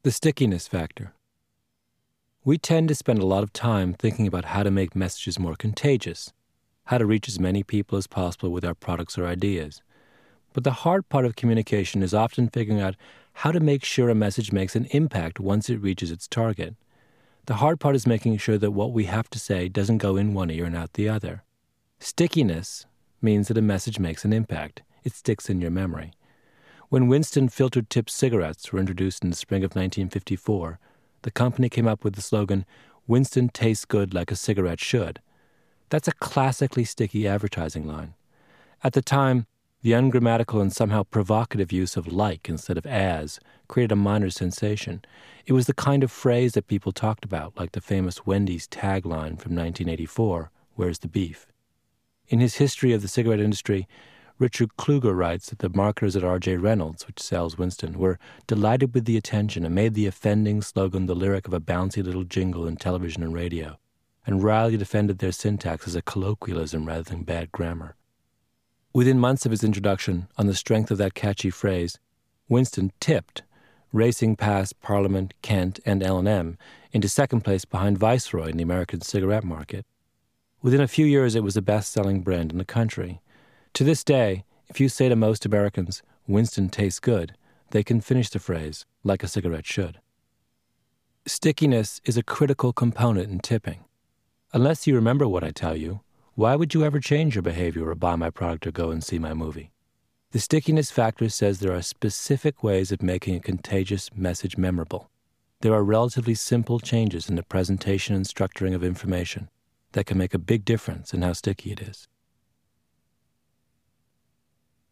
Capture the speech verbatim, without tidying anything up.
The stickiness factor. We tend to spend a lot of time thinking about how to make messages more contagious, how to reach as many people as possible with our products or ideas. But the hard part of communication is often figuring out how to make sure a message makes an impact once it reaches its target. The hard part is making sure that what we have to say doesn't go in one ear and out the other. Stickiness means that a message makes an impact. It sticks in your memory. When Winston filtered tip cigarettes were introduced in the spring of nineteen fifty-four, the company came up with the slogan, "Winston tastes good like a cigarette should." That's a classically sticky advertising line. At the time, the ungrammatical and somehow provocative use of like instead of as created a minor sensation. It was the kind of phrase that people talked about, like the famous Wendy's tagline from nineteen eighty-four, "Where's the beef?" In his history of the cigarette industry, Richard Kluger writes that the marketers at R J Reynolds, which sells Winston, were delighted with the attention and made the offending slogan the lyric of a bouncy little jingle in television and radio, and royally defended their syntax as a colloquialism rather than bad grammar. Within months of his introduction, on the strength of that catchy phrase, Winston tipped, racing past Parliament, Kent, and L and M into second place behind Viceroy in the American cigarette market. Within a few years, it was the best-selling brand in the country. To this day, if you say to most Americans, "Winston tastes good," they can finish the phrase, "like a cigarette should." Stickiness is a critical component in tipping. Unless you remember what I tell you, why would you ever change your behavior or buy my product or go and see my movie? The stickiness factor says there are specific ways of making a contagious message memorable. There are relatively simple changes in the presentation and structuring of information that can make a big difference in how sticky it is.